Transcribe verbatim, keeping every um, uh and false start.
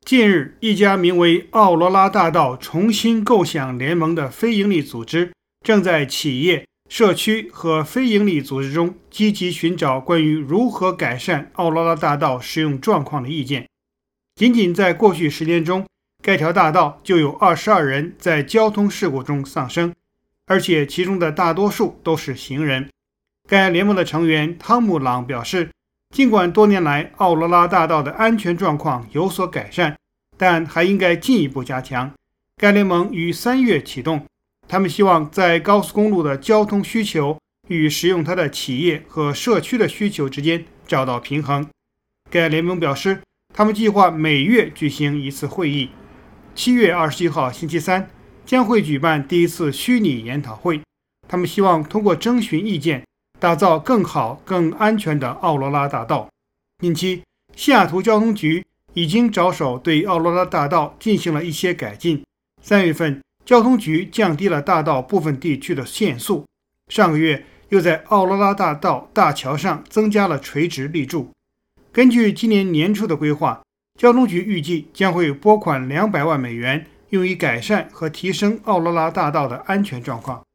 近日，一家名为奥罗拉大道重新构想联盟的非营利组织正在企业、社区和非营利组织中积极寻找关于如何改善奥罗拉大道使用状况的意见。仅仅在过去十年中，该条大道就有二十二人在交通事故中丧生，而且其中的大多数都是行人。该联盟的成员汤姆·朗表示，尽管多年来奥罗拉大道的安全状况有所改善，但还应该进一步加强。该联盟于三月启动，他们希望在高速公路的交通需求与使用它的企业和社区的需求之间找到平衡。该联盟表示，他们计划每月举行一次会议。七月二十一号星期三将会举办第一次虚拟研讨会。他们希望通过征询意见，打造更好、更安全的奥罗拉大道。近期，西雅图交通局已经着手对奥罗拉大道进行了一些改进。三月份，交通局降低了大道部分地区的限速。上个月，又在奥罗拉大道大桥上增加了垂直立柱。根据今年年初的规划，交通局预计将会拨款两百万美元，用于改善和提升奥罗拉大道的安全状况。